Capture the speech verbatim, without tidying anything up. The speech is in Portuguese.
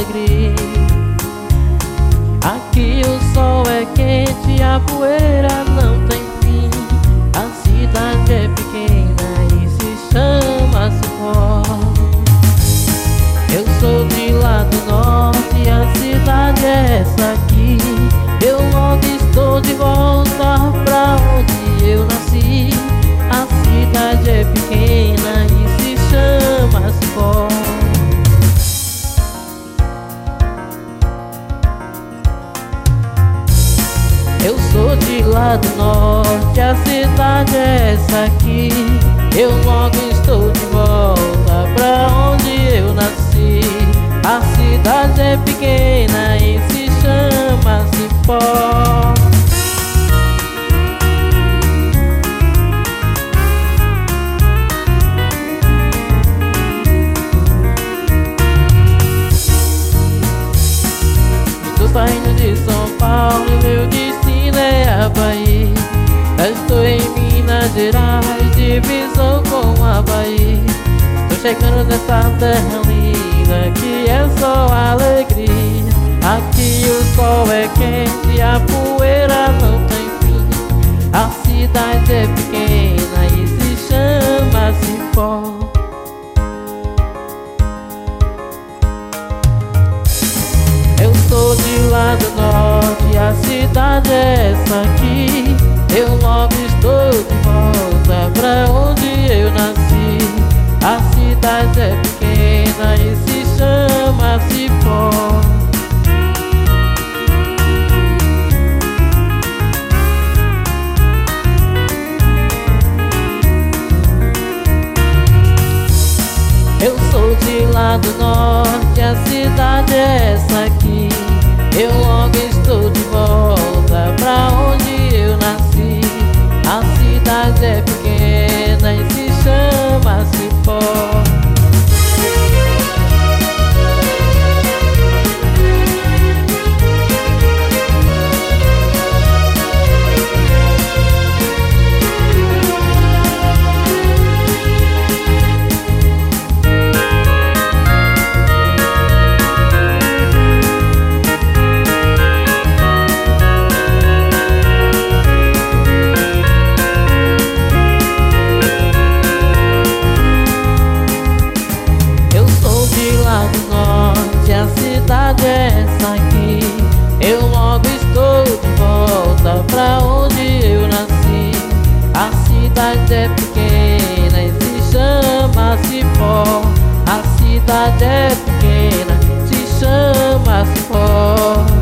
alegria. Aqui o sol é quente, a poeira não tem fim. A cidade é pequena e se chama Cipó. Eu sou de lá do norte, a cidade é essa aqui. Eu logo estou de volta pra onde eu nasci. A cidade é pequena e se chama Cipó. Eu sou de lá do norte, a cidade é essa aqui. Eu logo estou de volta pra onde eu nasci. A cidade é pequena e se chama Cipó. Estou saindo de São Paulo e meu destino é a Bahia. Já estou em Minas Gerais, divisão com a Bahia. Estou chegando nessa terra linda que é só alegria. Aqui o sol é quente, a poeira não tem fim. A cidade é pequena e se chama Cipó. Eu sou de lá do norte, a cidade é essa aqui. Eu logo estou de volta pra onde eu nasci. A cidade é pequena e se chama Cipó. Eu sou de lá do norte, a cidade é essa aqui. Eu logo estou de volta pra onde eu nasci. A cidade é pequena e se chama Cipó. A cidade é essa aqui. Eu logo estou de volta pra onde eu nasci. A cidade é pequena e se chama Cipó. A cidade é pequena, se chama Cipó.